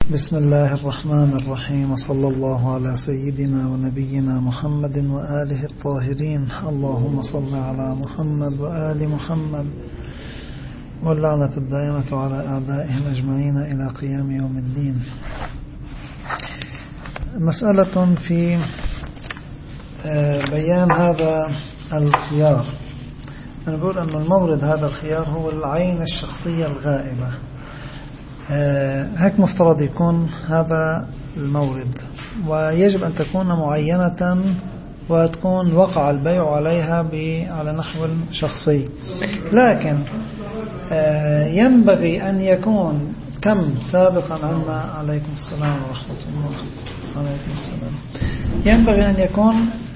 بسم الله الرحمن الرحيم، وصلى الله على سيدنا ونبينا محمد وآله الطاهرين. اللهم صل على محمد وآل محمد، واللعنة الدائمة على أعدائهم أجمعين إلى قيام يوم الدين. مسألة في بيان هذا الخيار. أنا بقول أن المورد هذا الخيار هو العين الشخصية الغائبة. هيك مفترض يكون هذا المورد، ويجب أن تكون معينة وتكون وقع البيع عليها على نحو شخصي. لكن ينبغي أن يكون تم سابقا عنا. عليكم السلام ورحمة الله. عليكم السلام. ينبغي أن يكون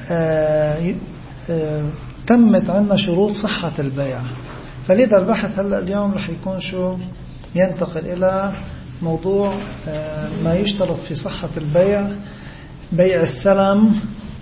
تمت عنا شروط صحة البيع. فلذا البحث هلأ اليوم رح يكون شو ينتقل إلى موضوع ما يشترط في صحة البيع، بيع السلم،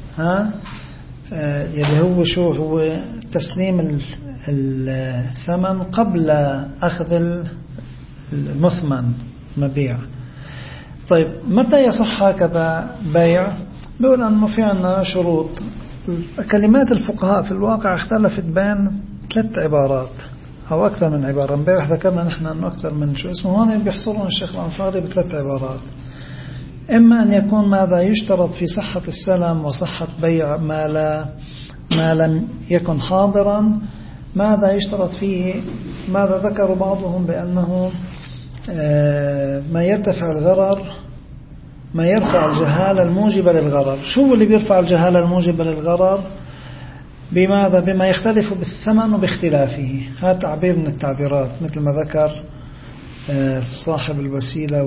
يلي هو شو هو تسليم الثمن قبل أخذ المثمن مبيع. طيب متى يصح هكذا بيع؟ بيقول أنه في عنا شروط. كلمات الفقهاء في الواقع اختلفت بين 3 عبارات أو أكثر من عبارة. امبارح ذكرنا نحن أنه أكثر من شو اسمه. هون بيحصلون الشيخ الأنصاري ب3 عبارات. إما أن يكون ماذا يشترط في صحة السلم وصحة بيع ما لم يكن حاضرا، ماذا يشترط فيه، ماذا ذكروا بعضهم بأنه ما يرتفع الغرر، ما يرفع الجهالة الموجبة للغرر. شو اللي بيرفع الجهالة الموجبة للغرر؟ بماذا؟ بما يختلف بالثمن وباختلافه. هذا تعبير من التعبيرات مثل ما ذكر صاحب الوسيلة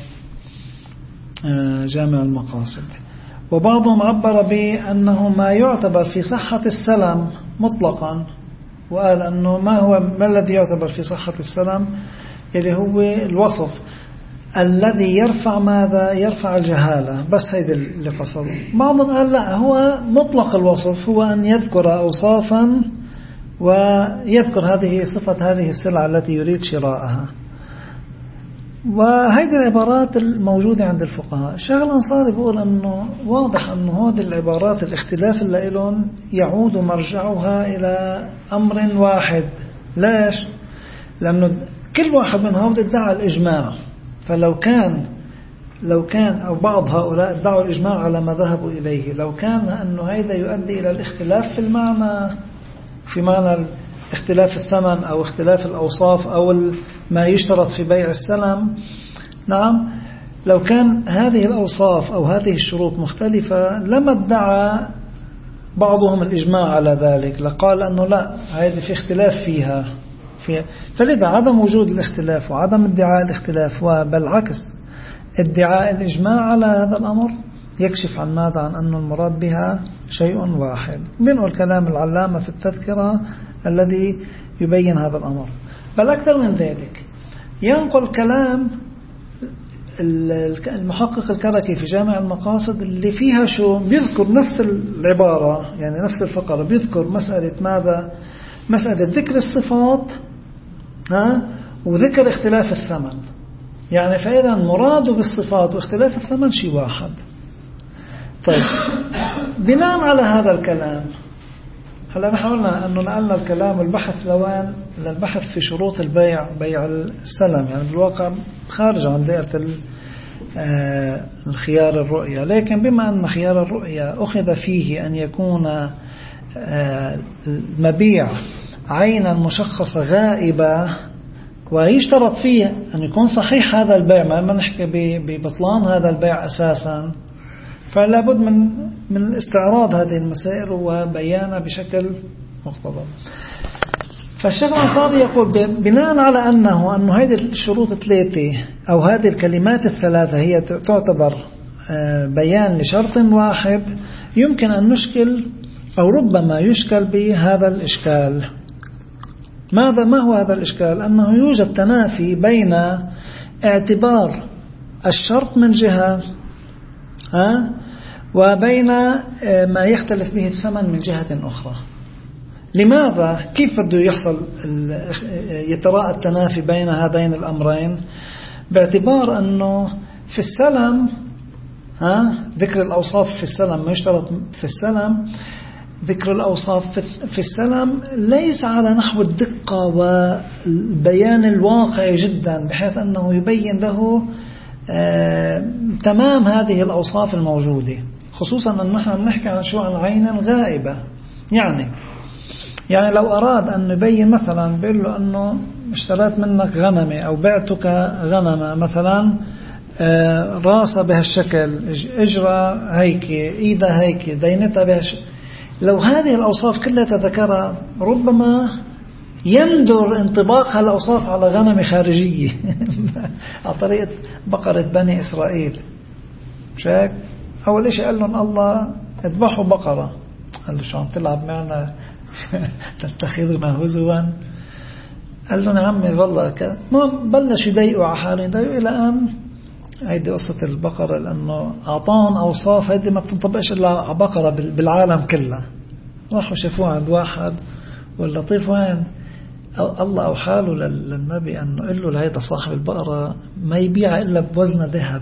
وجامع المقاصد. وبعضهم عبر بأنه ما يعتبر في صحة السلم مطلقا، وقال أنه ما الذي يعتبر في صحة السلم اللي هو الوصف الذي يرفع ماذا؟ يرفع الجهالة. بس هيدا اللي فصلوا. بعضهم قال لا، هو مطلق الوصف هو أن يذكر أوصافا ويذكر هذه صفة هذه السلعة التي يريد شراءها. وهيدي العبارات الموجودة عند الفقهاء. الشيخ الأنصاري بيقول أنه واضح أنه هذه العبارات الاختلاف اللي لهم يعود مرجعها إلى أمر واحد. ليش؟ لأنه كل واحد من هؤلاء ادعى الإجماع. فلو كان أو بعض هؤلاء ادعوا الإجماع على ما ذهبوا إليه، لو كان أنه هذا يؤدي إلى الاختلاف في المعنى، في معنى اختلاف الثمن أو اختلاف الأوصاف أو ما يشترط في بيع السلم، نعم، لو كان هذه الأوصاف أو هذه الشروط مختلفة لما ادعى بعضهم الإجماع على ذلك، لقال أنه لا، هذه في اختلاف فيها. فلذا عدم وجود الاختلاف وعدم ادعاء الاختلاف، وبالعكس ادعاء الإجماع على هذا الأمر يكشف عن ماذا؟ عن أن المراد بها شيء واحد. منه كلام العلامة في التذكرة الذي يبين هذا الأمر. بل أكثر من ذلك ينقل كلام المحقق الكركي في جامع المقاصد اللي فيها شو بيذكر نفس العبارة، يعني نفس الفقرة، بيذكر مسألة ماذا؟ مسألة ذكر الصفات وذكر اختلاف الثمن. يعني فإذا مراده بالصفات واختلاف الثمن شيء واحد. طيب بناء على هذا الكلام، هلا نحن قلنا أنه نقلنا الكلام والبحث لوين؟ للبحث في شروط البيع، بيع السلم، يعني بالواقع خارج عن دائرة الخيار الرؤية. لكن بما أن خيار الرؤية أخذ فيه أن يكون مبيع عينا مشخصة غائبة، ويشترط فيه أن يكون صحيح هذا البيع، ما نحكي ببطلان هذا البيع أساسا، فلا بد من استعراض هذه المسائل وبيانها بشكل مختبر. فالشيخ الأنصاري يقول بناء على أنه هذه الشروط 3 أو هذه الكلمات 3 هي تعتبر بيان لشرط واحد، يمكن أن نشكل أو ربما يشكل بهذا الإشكال. ما هو هذا الإشكال؟ أنه يوجد تنافي بين اعتبار الشرط من جهة وبين ما يختلف به الثمن من جهة أخرى. لماذا؟ كيف بده يحصل يتراءى التنافي بين هذين الأمرين؟ باعتبار أنه في السلم ذكر الأوصاف في السلم ما يشترط في السلم. ذكر الأوصاف في السلم ليس على نحو الدقة والبيان الواقعي جدا بحيث أنه يبين له تمام هذه الأوصاف الموجودة، خصوصا أن نحن نحكي عن شو عن عين غائبة. يعني لو أراد أن يبين مثلا بيقول له أنه اشتريت منك غنمة أو بعتك غنمة مثلا راسها بهالشكل، اجرى هيك، ايدها هيك، دينتها بهالشكل، لو هذه الأوصاف كلها تذكرها ربما يندر انطباق هالأوصاف على غنم خارجية على طريقة بقرة بني إسرائيل. شاك أول شيء قال لهم الله اذبحوا بقرة، قال له شو عم تلعب معنا تتخذنا هزوا؟ قال لهم يا عمي والله بلش يضايقوا على حاله، يضايقوا إلى أن هيدي قصة البقرة، لأنه أعطاهم أوصاف هيدي ما بتنطبقش إلا على بقرة بالعالم كله. راحوا شافوه عند واحد، واللطيف وين الله أوحى له للنبي أنه قال له لهيدا صاحب البقرة ما يبيع إلا بوزن ذهب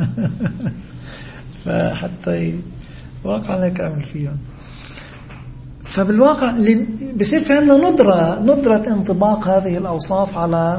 فحتى واقع لك أعمل فيهم. فبالواقع بصير في عندنا ندرة انطباق هذه الأوصاف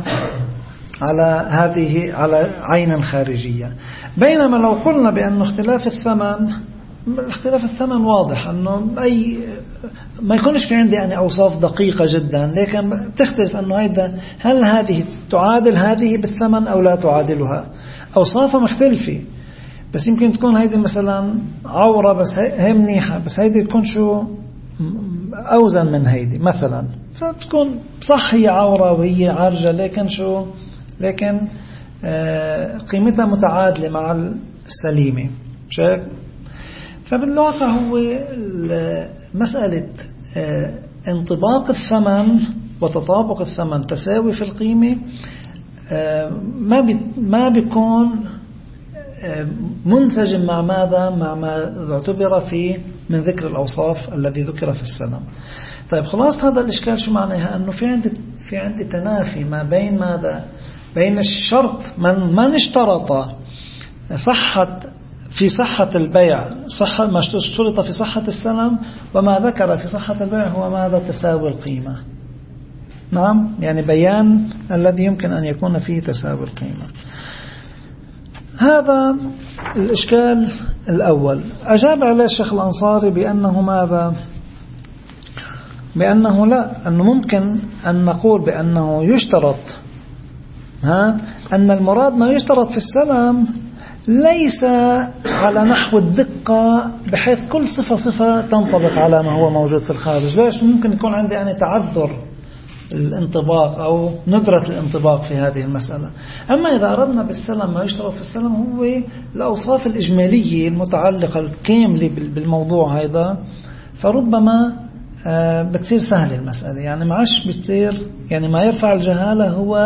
على عين خارجية. بينما لو قلنا بأن اختلاف الثمن واضح أنه ما يكونش في عندي يعني أوصاف دقيقة جدا، لكن تختلف أنه هل هذه تعادل هذه بالثمن أو لا تعادلها. أوصافها مختلفة، بس يمكن تكون هيدي مثلا عورة بس هي منيحة، بس هيدي تكون شو أوزن من هيدي مثلا، فبتكون صح هي عورة وهي عارجة لكن قيمتها متعادلة مع السليمة. شايف؟ فبالواقع هو مسألة انطباق الثمن وتطابق الثمن تساوي في القيمة ما بيكون منسجم مع ماذا؟ مع ما اعتبر فيه من ذكر الأوصاف الذي ذكر في السلم. طيب خلاص هذا الإشكال شو معناها؟ أنه في عندي تنافي ما بين ماذا؟ بين الشرط من اشترط في صحة البيع ما اشترط في صحة السلم، وما ذكر في صحة البيع هو ماذا؟ تساوي القيمة. نعم، يعني بيان الذي يمكن أن يكون فيه تساوي القيمة. هذا الإشكال الأول. أجاب عليه الشيخ الأنصاري بأنه ماذا؟ بأنه لا، أنه ممكن أن نقول بأنه يشترط أن المراد ما يشترط في السلم ليس على نحو الدقة بحيث كل صفة تنطبق على ما هو موجود في الخارج. ليش؟ ممكن يكون عندي أنا تعذر الانطباق أو ندرة الانطباق في هذه المسألة. أما إذا أردنا بالسلم ما يشترط في السلم هو الأوصاف الإجمالية المتعلقة الكاملة بالموضوع هذا، فربما بتصير سهلة المسألة. يعني ما عادش بتصير، يعني ما يرفع الجهالة هو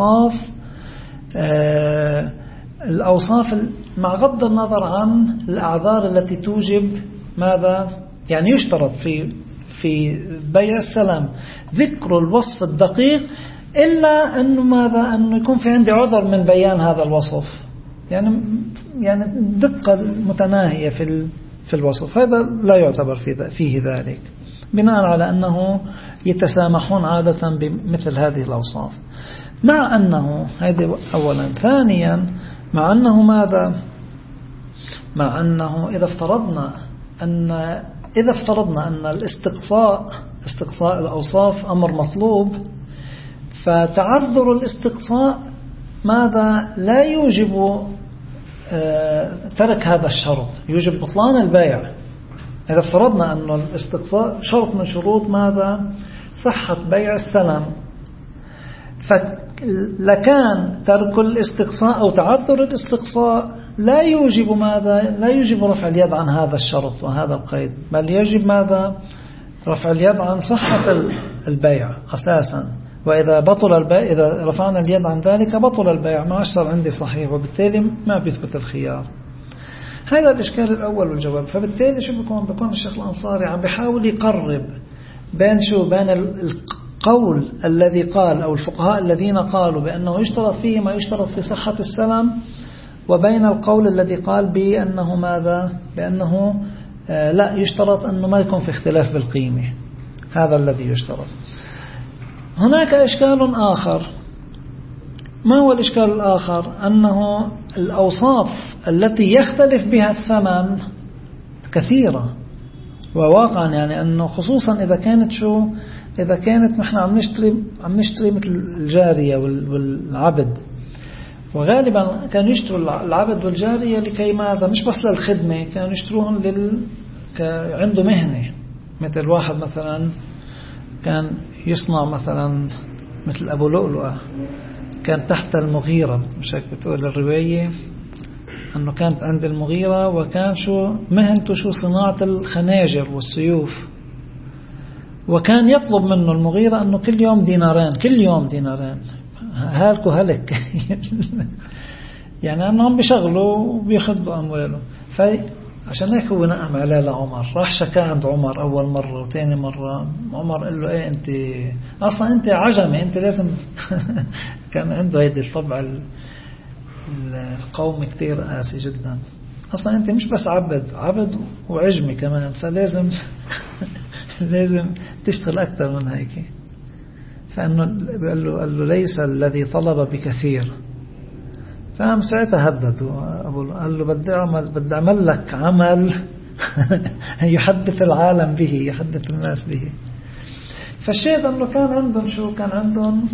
الأوصاف مع غض النظر عن الأعذار التي توجب ماذا؟ يعني يشترط في بيع السلام ذكر الوصف الدقيق، إلا أنه ماذا؟ أنه يكون في عندي عذر من بيان هذا الوصف، يعني دقة متناهية في الوصف، هذا لا يعتبر فيه ذلك، بناء على أنه يتسامحون عادة بمثل هذه الأوصاف. مع أنه هذه أولا. ثانيا مع أنه ماذا؟ مع أنه إذا افترضنا أن استقصاء الأوصاف أمر مطلوب، فتعذر الاستقصاء ماذا؟ لا يوجب ترك هذا الشرط، يوجب بطلان البيع. إذا افترضنا أن الاستقصاء شرط من شروط ماذا؟ صحة بيع السلم، فلكان ترك الاستقصاء أو تعذر الاستقصاء لا يوجب ماذا؟ لا يوجب رفع اليد عن هذا الشرط وهذا القيد، بل يجب ماذا؟ رفع اليد عن صحة البيع أساسا. وإذا بطل البيع، إذا رفعنا اليد عن ذلك بطل البيع، ما أشتر عندي صحيح، وبالتالي ما بيثبت الخيار. هذا الإشكال الأول والجواب. فبالتالي شو بيكون الشيخ الأنصاري عم بيحاول يقرب بين القول الذي قال أو الفقهاء الذين قالوا بأنه يشترط فيه ما يشترط في صحة السلم، وبين القول الذي قال بأنه ماذا؟ بأنه لا يشترط أنه ما يكون في اختلاف بالقيمة. هذا الذي يشترط. هناك إشكال آخر. ما هو الإشكال الآخر؟ أنه الأوصاف التي يختلف بها الثمن كثيرة، وواقعا يعني أنه خصوصا إذا كانت نحن عم نشتري مثل الجارية والعبد، وغالبا كانوا يشتروا العبد والجارية لكي ماذا؟ مش بس للخدمة، كانوا يشتروهم عنده مهنة. مثل واحد مثلا كان يصنع مثلا مثل أبو لؤلؤة، كان تحت المغيرة، مش هيك بتقول الرواية أنه كانت عند المغيرة، وكان مهنته صناعة الخناجر والسيوف، وكان يطلب منه المغيرة أنه كل يوم دينارين هالكو هلك يعني أنهم بيشغلوا وبيخذوا أمواله. عشان هيك هو نقم عليه لعمر، راح شكا عند عمر أول مرة وثاني مرة. عمر قال له إيه أنت أصلا أنت عجمي، أنت لازم كان عنده هيدي الطبع القوم كتير قاسي جدا. أصلا أنت مش بس عبد وعجمي كمان، فلازم لازم تشتغل أكثر من هيك. فأنه قال له ليس الذي طلب بكثير. فهم ساعتها هدده، قال له بدي أعمل لك عمل يحدث العالم به، يحدث الناس به. فالشيء أنه كان عندهم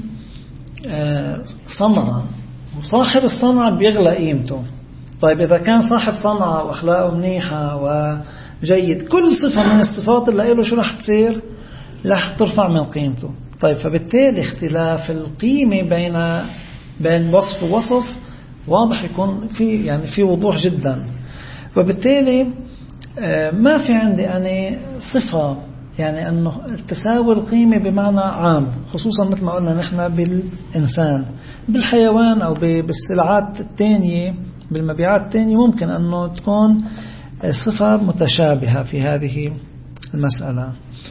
صنعة، وصاحب الصنعة بيغلى قيمته. طيب إذا كان صاحب صنعة وأخلاقه منيحة وجيد، كل صفة من الصفات اللي له شو رح تصير؟ رح ترفع من قيمته. طيب فبالتالي اختلاف القيمة بين وصف ووصف واضح يكون في وضوح جدا. وبالتالي ما في عندي أنا صفة يعني أنه تساوي القيمة بمعنى عام، خصوصا مثل ما قلنا نحن بالإنسان. بالحيوان أو بالسلعات التانية، بالمبيعات التانية، ممكن أنه تكون صفة متشابهة في هذه المسألة.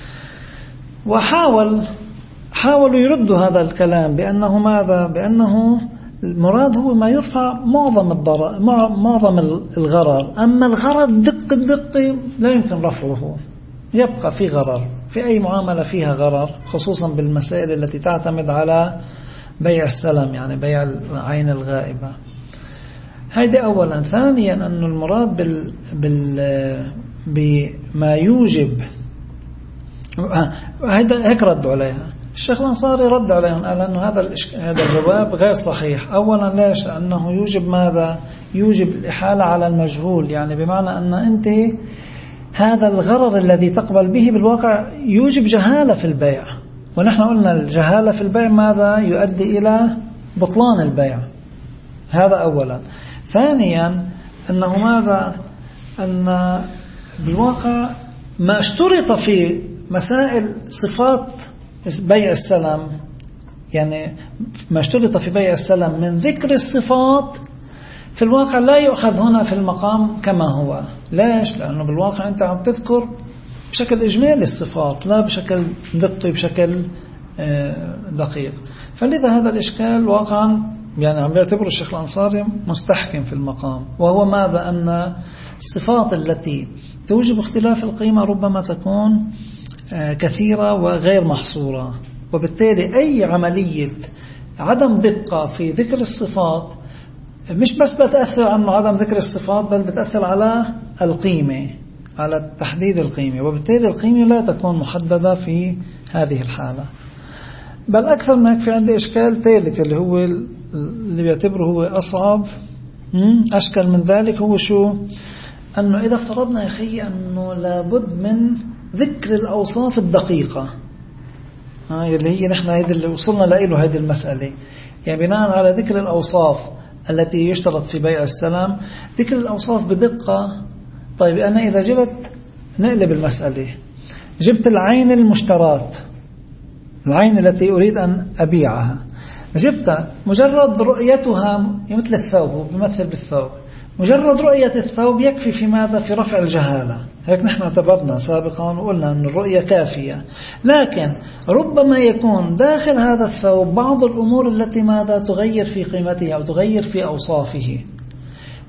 حاولوا يردوا هذا الكلام بأنه ماذا؟ بأنه المراد هو ما يرفع معظم الغرر، أما الغرر الدقة لا يمكن رفعه، يبقى في غرر في أي معاملة فيها غرر، خصوصا بالمسائل التي تعتمد على بيع السلم، يعني بيع العين الغائبة. هذا أولا. ثانيا أن المراد بما يوجب، هيك ردوا عليها. الشيخ الأنصاري رد عليهم، قال أنه هذا الجواب غير صحيح. أولا ليش؟ أنه يوجب ماذا؟ يوجب الإحالة على المجهول، يعني بمعنى أن أنت هذا الغرر الذي تقبل به بالواقع يوجب جهالة في البيع، ونحن قلنا الجهالة في البيع ماذا؟ يؤدي إلى بطلان البيع. هذا أولا. ثانيا أنه ماذا؟ أن بالواقع ما اشترط في مسائل صفات بيع السلم، يعني ما اشترط في بيع السلم من ذكر الصفات، في الواقع لا يؤخذ هنا في المقام كما هو. ليش؟ لأنه بالواقع أنت عم تذكر بشكل إجمالي الصفات، لا بشكل دقي، بشكل دقيق. فلذا هذا الإشكال واقعا يعني عم يعتبر الشيخ الأنصاري مستحكم في المقام، وهو ماذا؟ أن الصفات التي توجب اختلاف القيمة ربما تكون كثيرة وغير محصورة، وبالتالي أي عملية عدم دقة في ذكر الصفات مش بس بتأثر عن عدم ذكر الصفات، بل بتأثر على القيمة، على تحديد القيمة، وبالتالي القيمة لا تكون محددة في هذه الحالة. بل أكثر ما في عندي إشكال ثالث اللي هو اللي بيعتبره هو أصعب أشكال من ذلك، هو شو؟ أنه إذا افترضنا يا أخي أنه لابد من ذكر الأوصاف الدقيقة، اللي هي نحن اللي وصلنا له هذه المسألة، يعني بناء على ذكر الأوصاف التي يشترط في بيع السلام، ذكر الأوصاف بدقة. طيب أنا إذا نقلب المسألة، جبت العين المشترات، العين التي أريد أن أبيعها، جبتها مجرد رؤيتها مثل الثوب، بمثل بالثوب، مجرد رؤية الثوب يكفي في ماذا؟ في رفع الجهالة. هيك نحن اعتبرنا سابقا وقلنا أن الرؤية كافية، لكن ربما يكون داخل هذا الثوب بعض الأمور التي ماذا؟ تغير في قيمته أو تغير في أوصافه،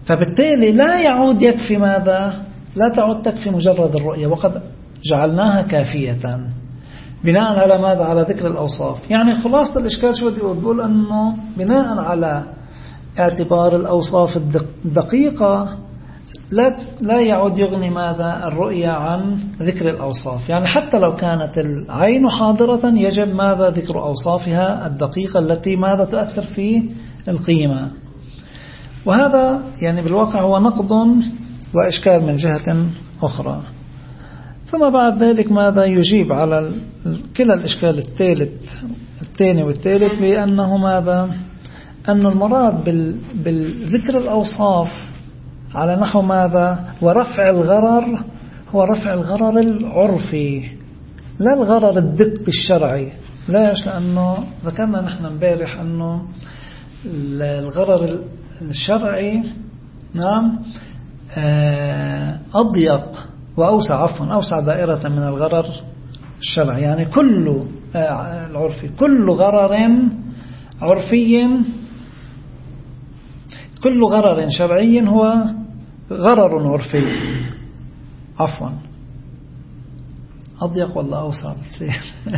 فبالتالي لا يعود يكفي ماذا؟ لا تعود تكفي مجرد الرؤية، وقد جعلناها كافية بناء على ماذا؟ على ذكر الأوصاف. يعني خلاصة الإشكال شو بدي أقول؟ بقول أنه بناء على اعتبار الأوصاف الدقيقة لا يعود يغني ماذا؟ الرؤية عن ذكر الأوصاف. يعني حتى لو كانت العين حاضرة يجب ماذا؟ ذكر أوصافها الدقيقة التي ماذا؟ تؤثر في القيمة. وهذا يعني بالواقع هو نقد وإشكال من جهة أخرى. ثم بعد ذلك ماذا؟ يجيب على كلا الإشكال الثاني والثالث بأنه ماذا؟ أن المراد بالذكر الأوصاف على نحو ماذا؟ ورفع الغرر هو رفع الغرر العرفي لا الغرر الدق الشرعي. ليش؟ لأنه ذكرنا نحن امبارح أنه الغرر الشرعي نعم أضيق وأوسع أوسع دائرة من الغرر الشرعي. يعني العرفي كل غرر عرفي كل غرر شرعي هو غرر عرفي. عفوا أضيق ولا أوسع بتصير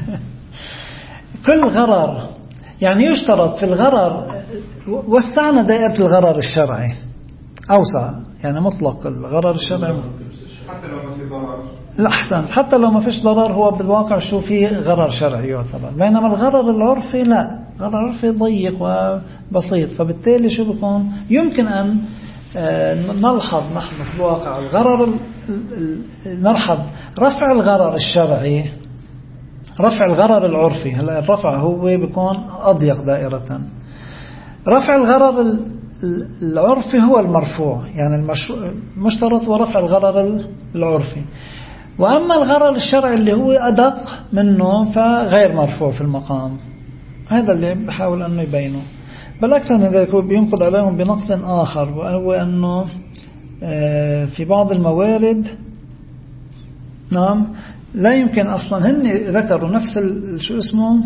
كل غرر يعني يشترط في الغرر. وسعنا دائرة الغرر الشرعي أوسع، يعني مطلق الغرر الشرعي حتى لو ما في ضرر. لا أحسن، حتى لو ما فيش ضرر هو بالواقع شو فيه غرر شرعي يعتبر. بينما الغرر العرفي لا، غرر عرفي ضيق وبسيط. فبالتالي شو بيكون؟ يمكن أن نلحظ نحن في الواقع الغرر نلحظ رفع الغرر الشرعي رفع الغرر العرفي. هلا الرفع هو بيكون أضيق دائرة. رفع الغرر العرفي هو المرفوع، يعني المشترط هو رفع الغرر العرفي. وأما الغرر الشرعي اللي هو أدق منه فغير مرفوع في المقام. هذا اللي بحاول أنه يبينه. بل أكثر من ذلك هو بينقض عليهم بنقد آخر، وهو أنه في بعض الموارد نعم لا يمكن أصلا. هن ذكروا نفس شو اسمه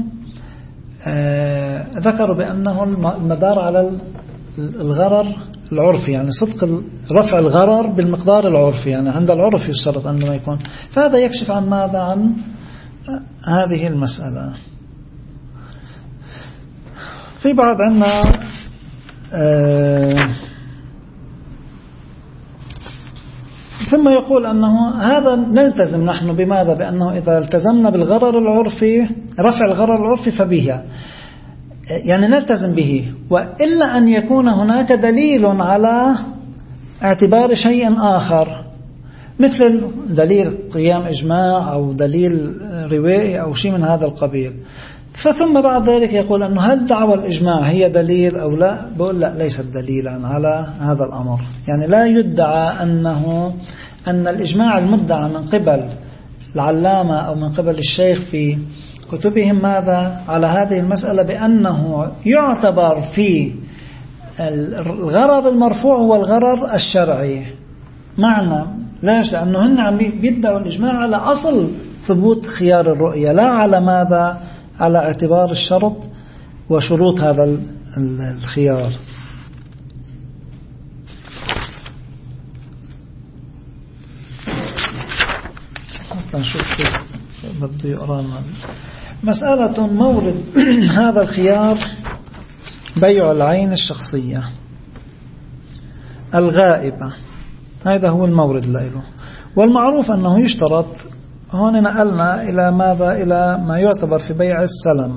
ذكروا بأنه المدار على الغرر العرفي، يعني صدق رفع الغرر بالمقدار العرفي، يعني عند العرف يشترط أنه ما يكون. فهذا يكشف عن ماذا؟ عن هذه المسألة. في بعض عندنا ثم يقول أنه هذا نلتزم نحن بماذا؟ بأنه إذا التزمنا بالغرر العرفي رفع الغرر العرفي فبه، يعني نلتزم به، وإلا أن يكون هناك دليل على اعتبار شيء آخر، مثل دليل قيام إجماع أو دليل روائي أو شيء من هذا القبيل. فثم بعد ذلك يقول أنه هل دعوى الإجماع هي دليل أو لا؟ بقول لا، ليست دليلا على هذا الأمر. يعني لا يدعى أن الإجماع المدعى من قبل العلامة أو من قبل الشيخ في كتبهم ماذا؟ على هذه المسألة بأنه يعتبر في الغرر المرفوع هو الغرر الشرعي. معنى ليش؟ لأنه هن عم بيدعوا الإجماع على أصل ثبوت خيار الرؤية، لا على ماذا؟ على اعتبار الشرط وشروط هذا الخيار. نشوف كيف بده يقرانا. مسألة مورد هذا الخيار بيع العين الشخصية الغائبة، هذا هو المورد له. والمعروف أنه يشترط، هون نقلنا إلى ماذا؟ إلى ما يعتبر في بيع السلم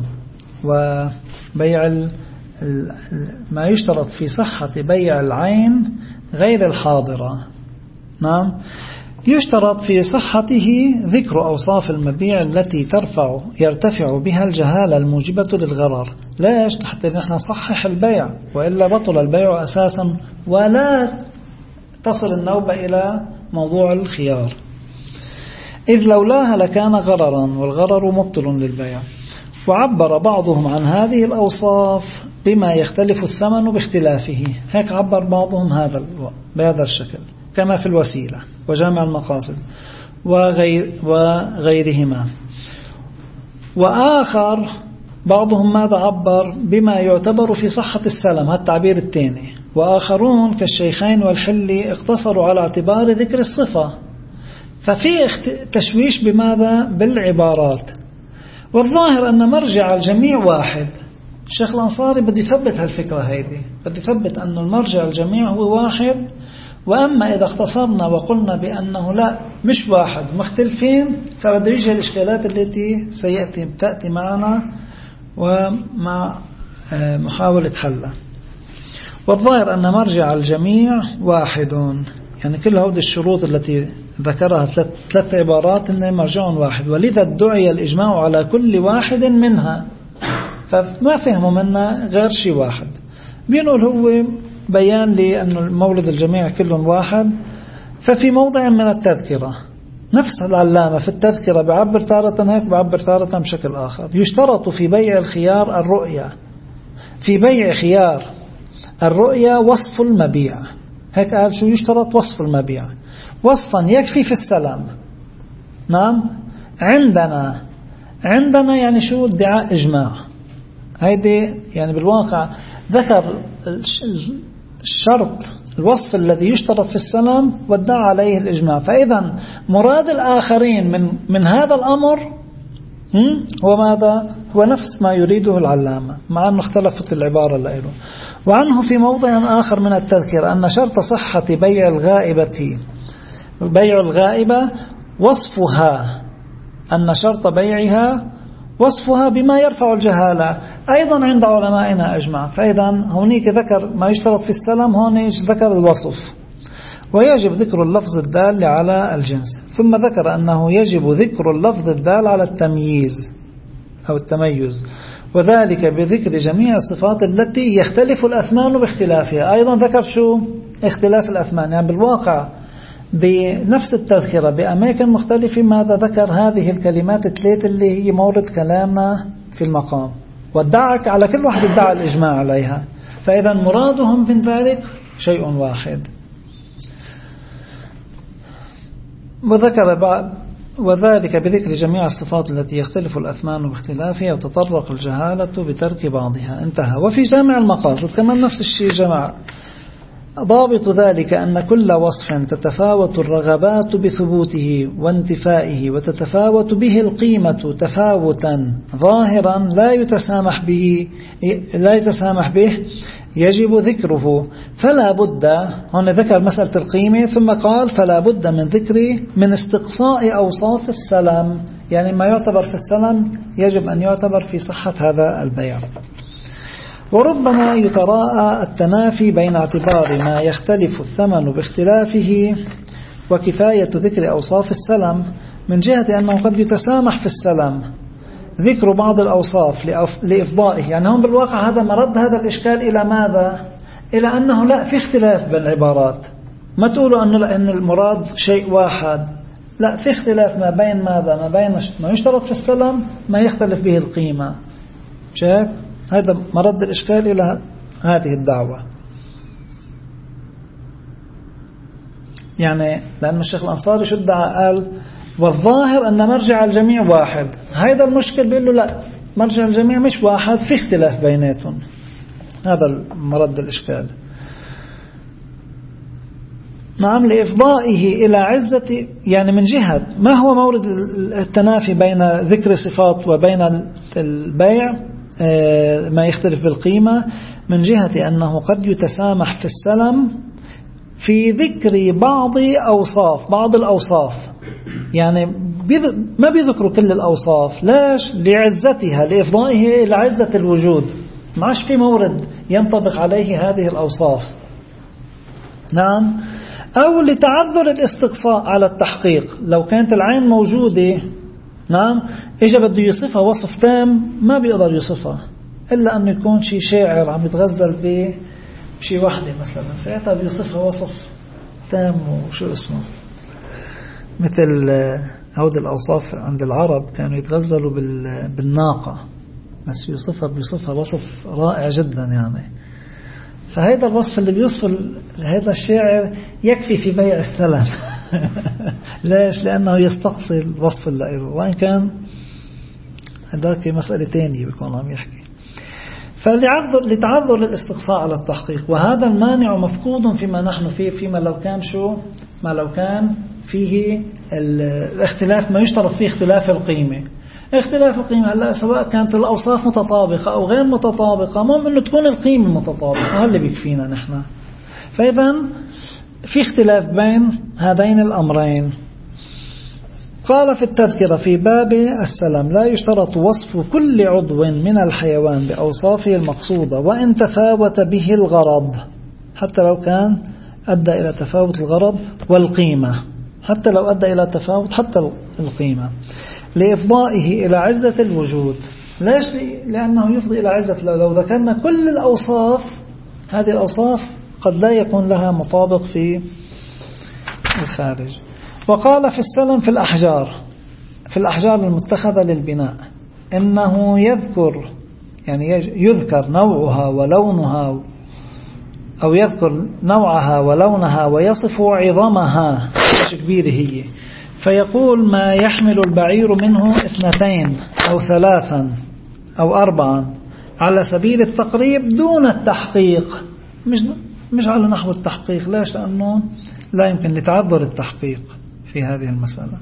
وبيع ما يشترط في صحة بيع العين غير الحاضرة. نعم، يشترط في صحته ذكر أوصاف المبيع التي يرتفع بها الجهالة الموجبة للغرر. ليش؟ حتى نحن نصحح البيع، وإلا بطل البيع أساسا ولا تصل النوبة إلى موضوع الخيار، إذ لولاها لكان غررا، والغرر مبطل للبيع. وعبر بعضهم عن هذه الأوصاف بما يختلف الثمن باختلافه. هيك عبر بعضهم بهذا الشكل، كما في الوسيلة وجامع المقاصد وغيرهما. وآخر بعضهم ماذا عبر؟ بما يعتبر في صحة السلم، هذا التعبير الثاني، وآخرون كالشيخين والحلي اقتصروا على اعتبار ذكر الصفة. ففي تشويش بماذا؟ بالعبارات. والظاهر أن مرجع الجميع واحد. الشيخ الأنصاري بده يثبت هالفكرة هيدي، بده يثبت أن المرجع الجميع هو واحد. وأما إذا اختصرنا وقلنا بأنه لا مش واحد مختلفين، فبده يجي الإشكالات التي تأتي معنا ومع محاولة حلها. والظاهر أن مرجع الجميع واحد، يعني كل هذه الشروط التي ذكرها 3 عبارات إن مرجع واحد، ولذا ادعي الإجماع على كل واحد منها. فما فهموا منا غير شيء واحد. بيقول هو بيان لي أن المولد الجميع كلهم واحد. ففي موضع من التذكرة نفس العلامة في التذكرة بعبر تارة هيك بعبر تارة بشكل آخر. يشترط في بيع الخيار الرؤية، في بيع خيار الرؤية وصف المبيع. هيك قال شو يشترط؟ وصف المبيع، وصفا يكفي في السلام. نعم. عندنا يعني شو؟ ادعاء إجماع. هيدي يعني بالواقع ذكر الشرط الوصف الذي يشترط في السلام وادعى عليه الإجماع. فإذا مراد الآخرين من هذا الأمر هو ماذا؟ هو نفس ما يريده العلامة، مع أنه اختلفت العبارة اللي. وعنه في موضع آخر من التذكير أن شرط صحة بيع الغائبة وصفها، أن شرط بيعها وصفها بما يرفع الجهالة أيضا عند علمائنا أجمع. فإذا هونيك ذكر ما يشترط في السلام، هون ذكر الوصف. ويجب ذكر اللفظ الدال على الجنس، ثم ذكر أنه يجب ذكر اللفظ الدال على التمييز أو التميز، وذلك بذكر جميع الصفات التي يختلف الأثمان باختلافها. أيضا ذكر شو؟ اختلاف الأثمان. يعني بالواقع بنفس التذكرة بأماكن مختلفة ماذا ذكر؟ هذه الكلمات 3 اللي هي مورد كلامنا في المقام، وادعك على كل واحد ادعى الإجماع عليها. فإذا مرادهم من ذلك شيء واحد. وذلك بذكر جميع الصفات التي يختلف الأثمان باختلافها وتطرق الجهالة بترك بعضها. انتهى. وفي جامع المقاصد كمان نفس الشيء جمع. ضابط ذلك أن كل وصف تتفاوت الرغبات بثبوته وانتفائه وتتفاوت به القيمة تفاوتا ظاهرا لا يتسامح به يجب ذكره. فلا بد، هنا ذكر مسألة القيمة ثم قال فلا بد من استقصاء أوصاف السلام، يعني ما يعتبر في السلام يجب أن يعتبر في صحة هذا البيع. وربما يتراءى التنافي بين اعتبار ما يختلف الثمن باختلافه وكفاية ذكر أوصاف السلم، من جهة أنه قد يتسامح في السلم ذكر بعض الأوصاف لإفضائه. يعني هم بالواقع هذا مرد هذا الإشكال إلى ماذا؟ إلى أنه لا في اختلاف بالعبارات. ما تقولوا أن المراد شيء واحد، لا في اختلاف ما بين ماذا؟ ما بين ما يشترط في السلم ما يختلف به القيمة. شايف؟ هذا مرد الإشكال إلى هذه الدعوة. يعني لأن الشيخ الأنصاري شو ادعى؟ قال والظاهر أن مرجع الجميع واحد. هذا المشكل بيقول له لا، مرجع الجميع مش واحد، في اختلاف بيناتهم. هذا مرد الإشكال. نعم. لإفضائه إلى عزة، يعني من جهة ما هو مورد التنافي بين ذكر صفات وبين البيع ما يختلف بالقيمة، من جهة أنه قد يتسامح في السلم في ذكر بعض الأوصاف. يعني ما بيذكروا كل الأوصاف. ليش؟ لعزتها، لإفضائه إلى عزة الوجود. ما عادش في مورد ينطبق عليه هذه الأوصاف. نعم. أو لتعذر الاستقصاء على التحقيق، لو كانت العين موجودة نعم إجا بده يصفها وصف تام ما بيقدر يصفها إلا أن يكون شيء شاعر عم يتغزل بشيء وحده مثلا، ساعتها بيصفها وصف تام. وشو اسمه مثل هود الأوصاف عند العرب كانوا يتغزلوا بالناقة، بس بيصفها وصف رائع جدا يعني. فهذا الوصف اللي بيوصف هذا الشاعر يكفي في بيع السلم. ليش؟ لأنه يستقصي الوصف اللي له، وإن كان هذاك مسألة تانية بيكون عم يحكي. لتعذر الاستقصاء على التحقيق، وهذا المانع مفقود فيما نحن فيه، فيما لو كان ما لو كان فيه الاختلاف، ما يشترط فيه اختلاف القيمة. اختلاف القيمة هلا سواء كانت الأوصاف متطابقة أو غير متطابقة، مهم أنه تكون القيمة متطابقة، وهذا اللي بيكفينا نحن. فإذا في اختلاف بين هذين الأمرين. قال في التذكرة في باب السلم: لا يشترط وصف كل عضو من الحيوان بأوصافه المقصودة وإن تفاوت به الغرض، حتى لو كان أدى إلى تفاوت الغرض والقيمة، حتى لو أدى إلى تفاوت حتى القيمة، لإفضائه إلى عزة الوجود. ليش؟ لأنه يفضي إلى عزة. لو ذكرنا كل الأوصاف، هذه الأوصاف قد لا يكون لها مطابق في الخارج. وقال في السلم في الأحجار المتخذة للبناء إنه يذكر نوعها ولونها، أو يذكر نوعها ولونها ويصف عظمها كبيرة هي، فيقول ما يحمل البعير منه 2 أو 3 أو 4 على سبيل التقريب دون التحقيق، مش على نحو التحقيق. ليش؟ لأنه لا يمكن لتعذر التحقيق في هذه المسألة.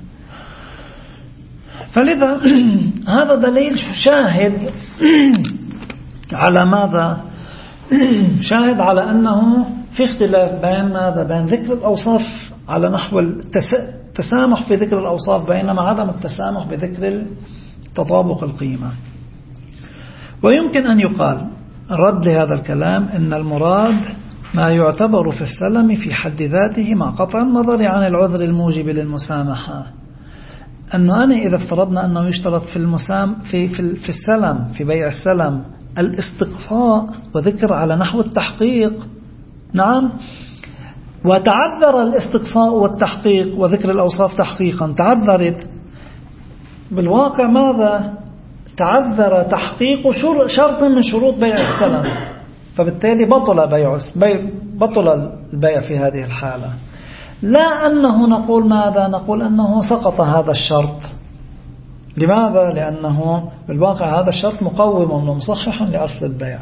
فلذا هذا دليل شاهد على ماذا؟ شاهد على أنه في اختلاف بين ماذا؟ بين ذكر الأوصاف على نحو التسامح في ذكر الأوصاف، بينما عدم التسامح بذكر تطابق القيمة. ويمكن أن يقال الرد لهذا الكلام إن المراد ما يعتبر في السلم في حد ذاته مع قطع النظر عن العذر الموجب للمسامحة. أنه أنا إذا افترضنا أنه يشترط في السلم، في بيع السلم، الاستقصاء وذكر على نحو التحقيق، نعم، وتعذر الاستقصاء والتحقيق وذكر الأوصاف تحقيقا، تعذرت بالواقع ماذا؟ تعذر تحقيق شرط من شروط بيع السلم، فبالتالي بطل البيع في هذه الحالة. لا أنه نقول ماذا؟ نقول أنه سقط هذا الشرط. لماذا؟ لأنه بالواقع هذا الشرط مقوم ومصحح لأصل البيع.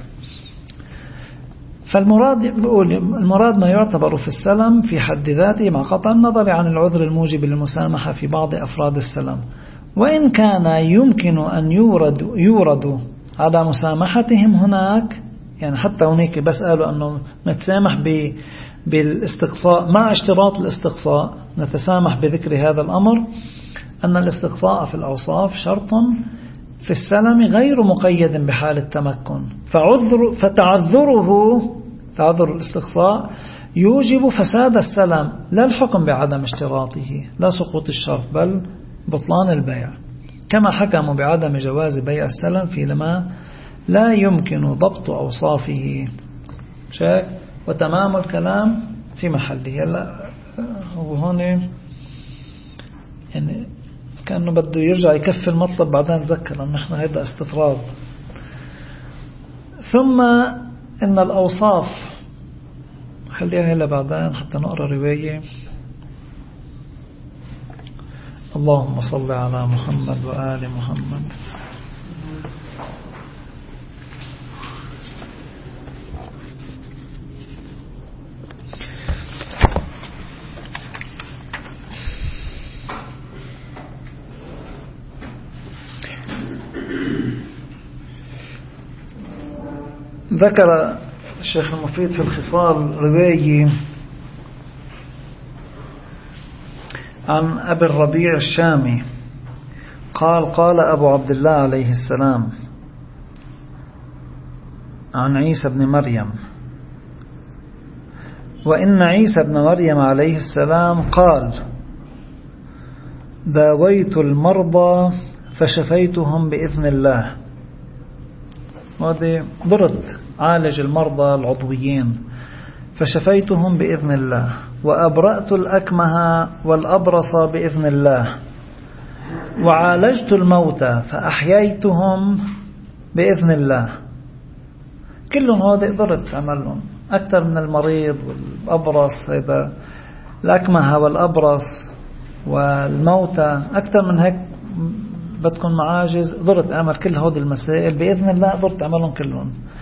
فالمراد ما يعتبر في السلم في حد ذاته مع قطع النظر عن العذر الموجب للمسامحة في بعض أفراد السلم، وإن كان يمكن أن يورد على مسامحتهم هناك، يعني حتى هناك بس قالوا أنه نتسامح بالاستقصاء مع اشتراط الاستقصاء، نتسامح بذكر هذا الأمر، أن الاستقصاء في الأوصاف شرط في السلم غير مقيد بحال التمكن، تعذر الاستقصاء يوجب فساد السلم، لا الحكم بعدم اشتراطه، لا سقوط الشرط، بل بطلان البيع، كما حكموا بعدم جواز بيع السلم في لما لا يمكن ضبط أوصافه. شاك وتمام الكلام في محله. هلا وهون يعني كأنه بده يرجع يكفي المطلب، بعدين تذكر أن نحن هذا استطراد. ثم إن الأوصاف، خليها هلا بعدين حتى نقرأ رواية. اللهم صل على محمد وآل محمد. ذكر الشيخ المفيد في الخصال رواية عن أبي الربيع الشامي قال أبو عبد الله عليه السلام عن عيسى بن مريم: وإن عيسى بن مريم عليه السلام قال: داويت المرضى فشفيتهم بإذن الله. وهذه ضرت عالج المرضى العضويين فشفيتهم بإذن الله، وأبرأت الأكمه والأبرص بإذن الله، وعالجت الموتى فأحييتهم بإذن الله. كلهم هذا قدرت عملهم أكثر من المريض والأبرص، هذا الأكمه والأبرص والموتى أكثر من هيك بدكم معاجز، قدرت أعمل كل هذه المسائل بإذن الله، قدرت أعملهم كلهم.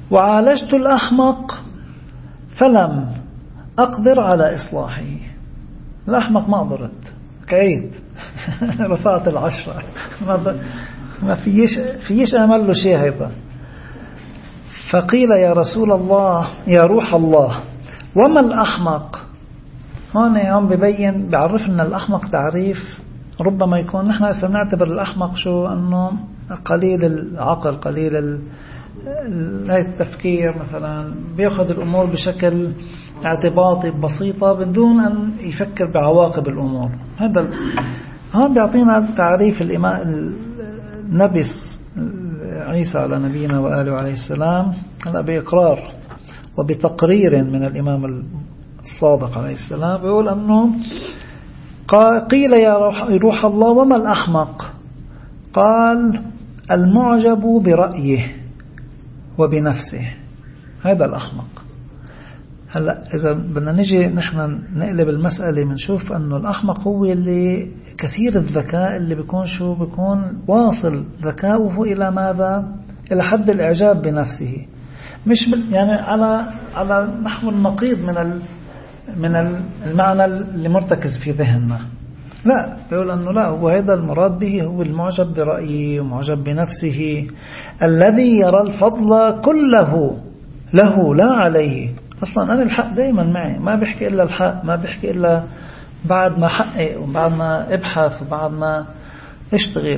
وعالجت الأحمق فلم أقدر على إصلاحه. الأحمق ما قدرت، كعيد رفعت 10 ما فيش أعمل له شيء هيدا. فقيل يا رسول الله يا روح الله وما الأحمق؟ هون ببين بعرفنا الأحمق تعريف ربما يكون نحن سنعتبر الأحمق شو أنه قليل العقل، قليل التفكير، مثلا بيأخذ الأمور بشكل اعتباطي بسيطة بدون أن يفكر بعواقب الأمور. هذا هون بيعطينا تعريف النبي عيسى على نبينا وآله عليه السلام هذا بإقرار وبتقرير من الإمام الصادق عليه السلام، بيقول أنه قيل يا روح الله وما الأحمق؟ قال المعجب برأيه وبنفسه، هذا الأحمق. هلأ إذا بدنا نجي نحن نقلب المسألة بنشوف أنه الأحمق هو اللي كثير الذكاء، اللي بيكون واصل ذكاؤه إلى ماذا؟ إلى حد الإعجاب بنفسه، مش يعني على نحو النقيض من المعنى اللي مرتكز في ذهننا. لا، بيقول أنه لا، هو هذا المراد به هو المعجب برأيه ومعجب بنفسه الذي يرى الفضل كله له لا عليه. أصلا أنا الحق دايما معي، ما بحكي إلا الحق، ما بحكي إلا بعد ما حقق وبعد ما ابحث وبعد ما اشتغل.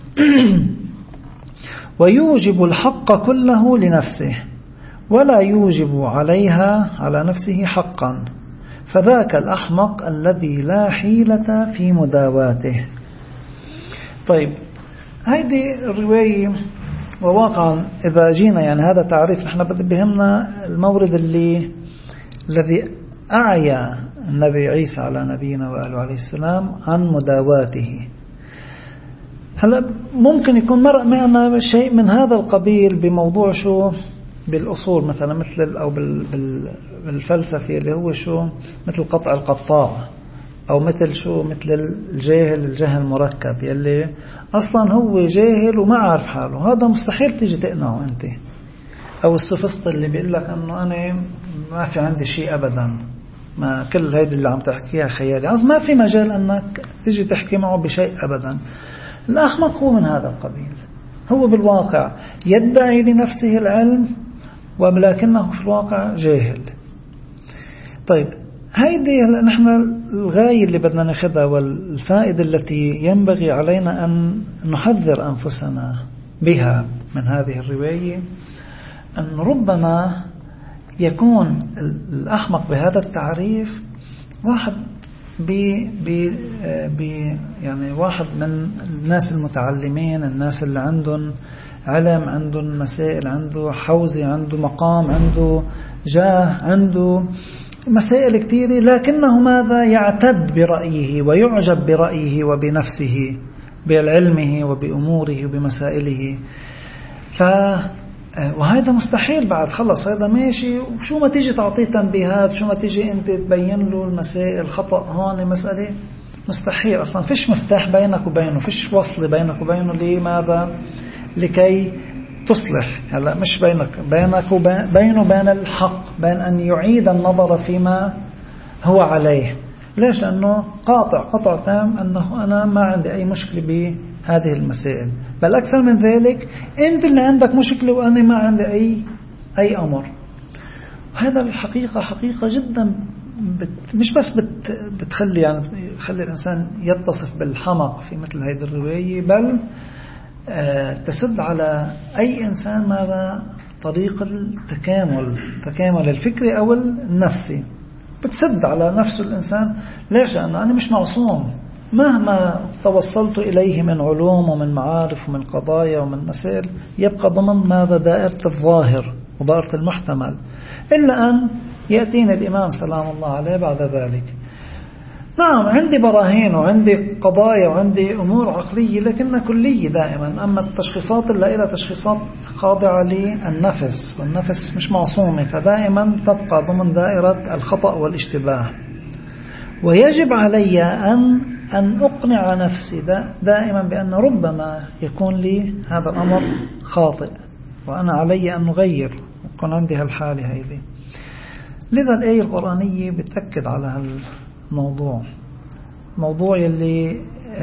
ويوجب الحق كله لنفسه ولا يوجب عليها على نفسه حقا، فذاك الأحمق الذي لا حيلة في مداواته. طيب هذه الرواية، وواقعا إذا جينا يعني هذا تعريف، نحن بهمنا المورد الذي أعيا النبي عيسى على نبينا وآله عليه السلام عن مداواته. هلا ممكن يكون مرق معنا شيء من هذا القبيل بموضوع شو بالأصول مثلا، مثل أو بالفلسفة اللي هو شو مثل قطع القطاع، أو مثل شو مثل الجاهل مركب يلي أصلا هو جاهل وما عارف حاله، هذا مستحيل تيجي تقنعه أنت. أو السوفسط اللي بيقول لك أنه أنا ما في عندي شيء أبدا، ما كل هيدا اللي عم تحكيها خيالي، ما في مجال أنك تيجي تحكي معه بشيء أبدا. الأحمق هو من هذا القبيل، هو بالواقع يدعي لنفسه العلم ولكنه في الواقع جاهل. طيب هيدي نحن الغاية اللي بدنا ناخذها والفائدة التي ينبغي علينا أن نحذر أنفسنا بها من هذه الرواية، أن ربما يكون الأحمق بهذا التعريف واحد يعني واحد من الناس المتعلمين، الناس اللي عندهم علم، عندهم مسائل، عنده حوزة، عنده مقام، عنده جاه، عنده مسائل كثيرة، لكنه ماذا؟ يعتد برأيه ويعجب برأيه وبنفسه بعلمه وبأموره وبمسائله. وهذا مستحيل بعد، خلص هذا ماشي، وشو ما تيجي تعطيه تنبيهات، شو ما تيجي انت تبين له المسائل خطأ، هون مسألة مستحيل. أصلا فيش مفتاح بينك وبينه، فيش وصل بينك وبينه لماذا؟ لكي تصلح. هلا مش بينك وبين الحق، بين أن يعيد النظر فيما هو عليه. ليش؟ لأنه قطع تام أنه أنا ما عندي أي مشكلة بهذه المسائل، بل أكثر من ذلك أنت اللي عندك مشكلة وأنا ما عندي أي أمر. هذا الحقيقة حقيقة جدا مش بس بتخلي يعني خلي الإنسان يتصف بالحمق في مثل هذه الرواية، بل تسد على أي إنسان ماذا؟ طريق التكامل الفكري أو النفسي، بتسد على نفس الإنسان. ليش؟ لأنه أنا مش معصوم، مهما توصلت إليه من علوم ومن معارف ومن قضايا ومن مسائل يبقى ضمن ماذا؟ دائرة الظاهر ودائرة المحتمل، إلا أن يأتيني الإمام سلام الله عليه بعد ذلك. نعم عندي براهين وعندي قضايا وعندي أمور عقلية لكنها كلية دائما، أما التشخيصات اللي إلى تشخيصات خاضعة للنفس، والنفس مش معصومة، فدائما تبقى ضمن دائرة الخطأ والاشتباه. ويجب علي أن أقنع نفسي دائما بأن ربما يكون لي هذا الأمر خاطئ، وأنا علي أن أغير يكون عندي هالحالة هيدي. لذا الآية القرآنية بتأكد على موضوع يلي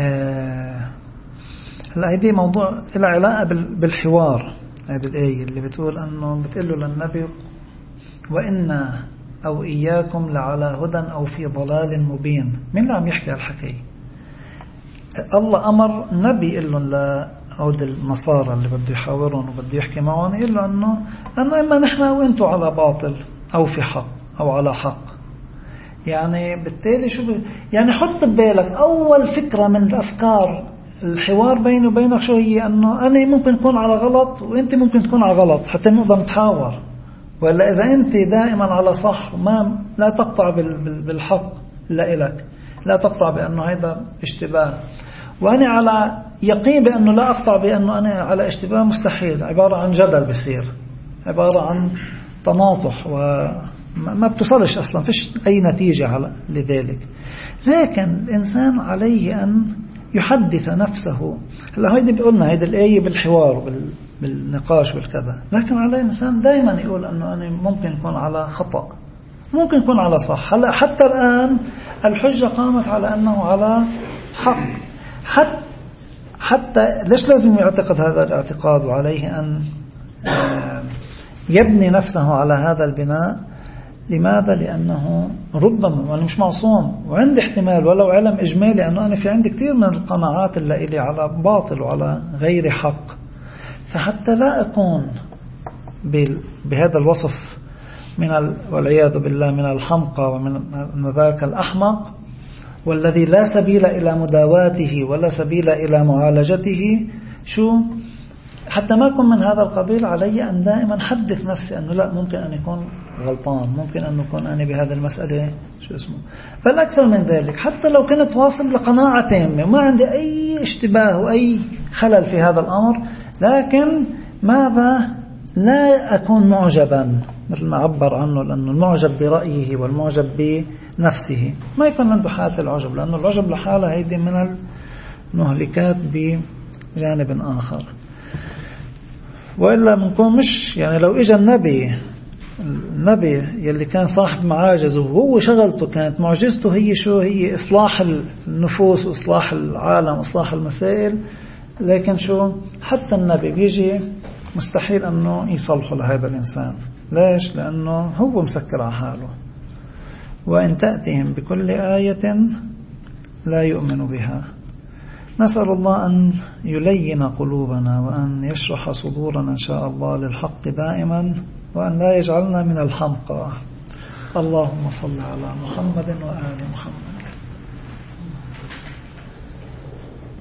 هيدي موضوع له علاقة بالحوار. هذه الآية اللي بتقول أنه بتقوله للنبي وإنا أو إياكم لعلى هدى أو في ضلال مبين. مين اللي عم يحكي هالحكي؟ الله أمر نبي يقول لهم لعود النصارى اللي بده يحاورهم وبده يحكي معهم، يقول له أنه إما نحن وإنتوا على باطل أو في حق أو على حق. يعني بالتالي يعني حط ببالك أول فكرة من الأفكار الحوار بيني وبينك شو هي؟ أنه أنا ممكن أكون على غلط وإنت ممكن تكون على غلط حتى نقدر نتحاور. ولا إذا أنت دائما على صح لا تقطع بالحق لإلك، لا تقطع بأنه هذا اشتباه، وأنا على يقين بأنه لا أقطع بأنه أنا على اشتباه، مستحيل. عبارة عن جدل بصير، عبارة عن تناطح وما بتصلش أصلا، فيش أي نتيجة لذلك. لكن الإنسان عليه أن يحدث نفسه. هلا هيدي بيقولنا هيدي الآية بالحوار بالنقاش بالكذا، لكن على الإنسان دائما يقول أنه أنا ممكن يكون على خطأ، ممكن يكون على صح. هلا حتى الآن الحجة قامت على أنه على حق. حتى ليش لازم يعتقد هذا الاعتقاد وعليه أن يبني نفسه على هذا البناء؟ لماذا؟ لأنه ربما أنا مش معصوم وعندي احتمال ولو علم إجمالي أنه أنا في عندي كثير من القناعات اللي إلي على باطل وعلى غير حق. فحتى لا أكون بهذا الوصف والعياذ بالله من الحمقى ومن ذاك الأحمق والذي لا سبيل إلى مداواته ولا سبيل إلى معالجته، حتى ما أكون من هذا القبيل، علي أن دائما حدث نفسي أنه لا، ممكن أن يكون غلطان، ممكن أن يكون أنا بهذه المسألة بل أكثر من ذلك. حتى لو كنت واصل لقناعة تامة وما عندي أي اشتباه وأي خلل في هذا الأمر، لكن ماذا؟ لا أكون معجبا مثل ما عبر عنه، لأنه المعجب برأيه والمعجب بنفسه ما يكون عنده حالة العجب، لأنه العجب لحالة هيدي من المهلكات بجانب آخر. وإلا بنكون مش يعني لو إجا النبي يلي كان صاحب معاجز وهو شغلته كانت معجزته هي هي إصلاح النفوس وإصلاح العالم وإصلاح المسائل، لكن حتى النبي بيجي مستحيل أنه يصلحه لهذا الإنسان. ليش؟ لأنه هو مسكر على حاله. وإن تأتيهم بكل آية لا يؤمن بها. نسأل الله أن يلين قلوبنا وأن يشرح صدورنا إن شاء الله للحق دائما، وأن لا يجعلنا من الحمقى. اللهم صل على محمد وآل محمد.